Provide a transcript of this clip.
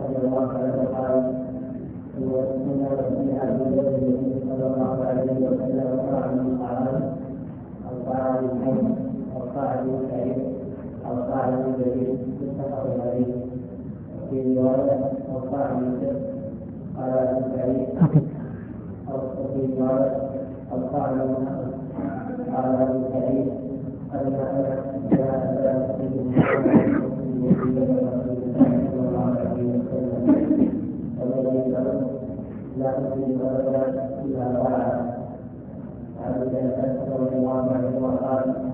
رضي الله عنه قال وإنما في هذه النبي صلى الله عليه وسلم طعام الطعام أو طعام الحي أو طعام الكريم أو طعام الجليل متفق عليه. وفي رواية أو طعام الجد قال الكريم أو في رواية أو طعام النقل قال الكريم أنا جاء لا أصيب أبدا إلا طاعة. عبد الله رضي الله عنه وقال